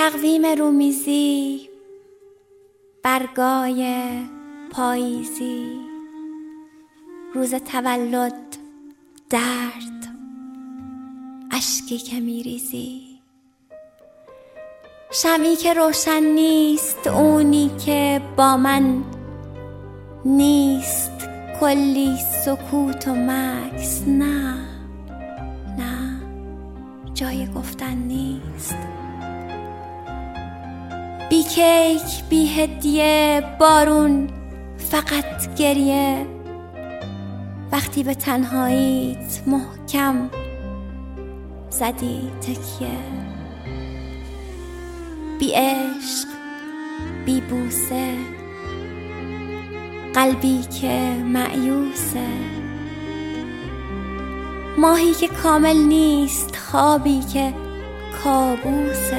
تقویم رومیزی، برگای پاییزی، روز تولد، درد، اشکی که میریزی، شمعی که روشن نیست، اونی که با من نیست، کلی سکوت و مکث، نه جای گفتن نیست. بی کیک، بی هدیه، بارون، فقط گریه، وقتی به تنهاییت محکم زدی تکیه. بی عشق، بی بوسه، قلبی که مأیوسه، ماهی که کامل نیست، خوابی که کابوسه،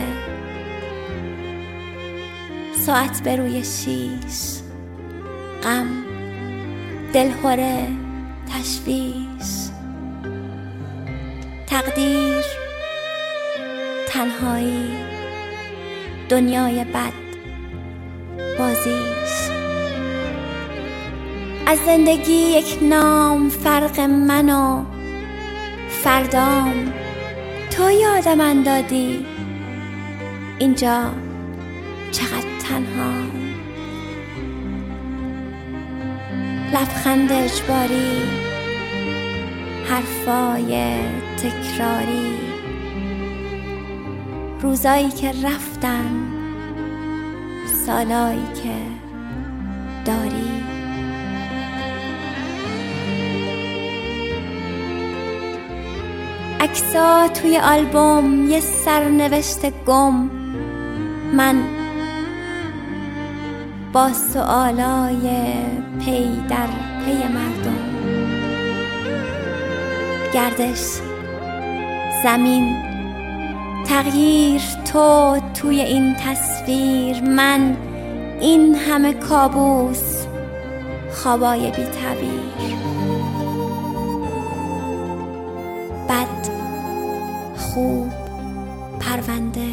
ساعت به روی شیش، غم، دلهره، تشویش، تقدیر، تنهایی، دنیای بد، بازیش. از زندگی یک نام، فرق من و فردام، تو یادم دادی اینجا چقدر تنها. لبخند اجباری، حرفای تکراری، روزایی که رفتن، سالایی که داری. عکسا توی آلبوم، یه سرنوشت گم، من با سوالای پی در پی مردم. گردش، زمین، تغییر، تو توی این تصویر، من این همه کابوس، خوابای بی تعبیر. بد، خوب، پرونده،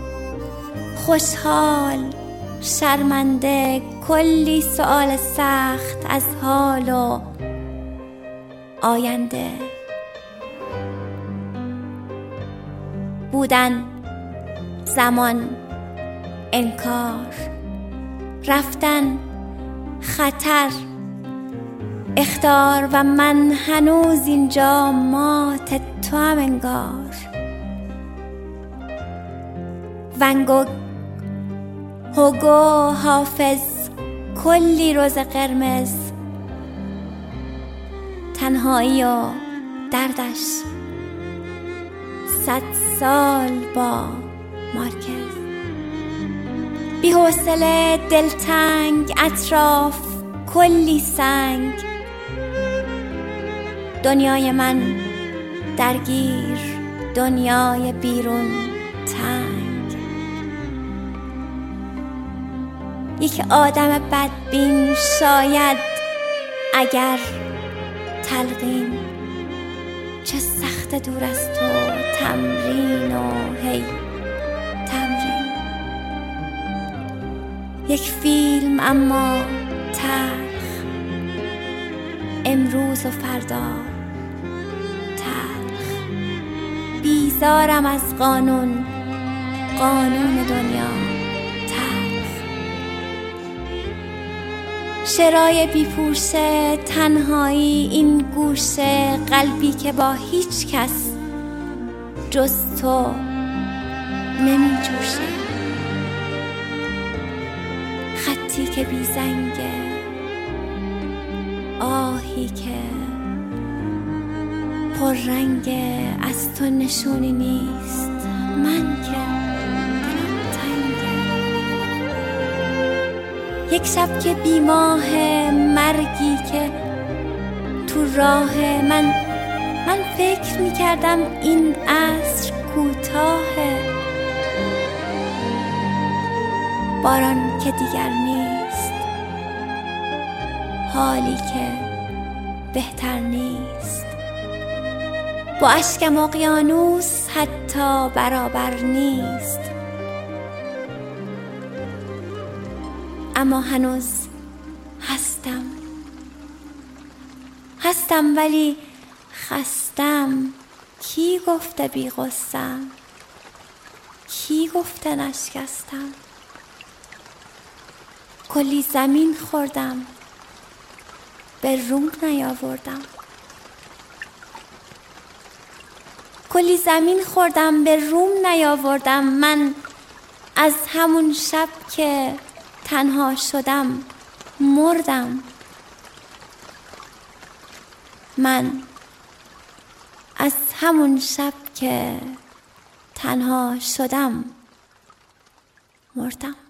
خوشحال، شرمنده، کلی سؤال سخت از حال و آینده. بودن، زمان، انکار، رفتن، خطر، اخطار، و من هنوز اینجا مات تو هم انگار. ونگوگ، هوگو، حافظ، کلی روز قرمز، تنهایی و دردش، 100 سال با مارکز. بی حوصله، دلتنگ، اطراف کلی سنگ، دنیای من درگیر، دنیای بیرون تنگ. یک آدم بدبین شاید اگر تلقین، چه سخت دور از تو، تمرین و هی تمرین. یک فیلم اما تلخ، امروز و فردا تلخ. بیزارم از قانون دنیا تلخ. شرای بی پوشه، تنهایی، این گوشه، قلبی که با هیچ کس جز تو نمی جوشه. خطی که بی زنگه، آهی که پر رنگه، از تو نشونی نیست، من که دلم تنگه. یک شب که بی ماه، مرگی که تو راه، من فکر می کردم این عصر کوتاهه. باران که دیگر نیست، حالی که بهتر نیست، با اشکم اقیانوس حتی برابر نیست. اما هنوز هستم ولی خستم. کی گفته بی غصه‌ام؟ کی گفته نشکستم؟ کلی زمین خوردم به روم نیاوردم. کلی زمین خوردم به روم نیاوردم. من از همون شب که تنها شدم مردم. من از همون شب که تنها شدم مردم.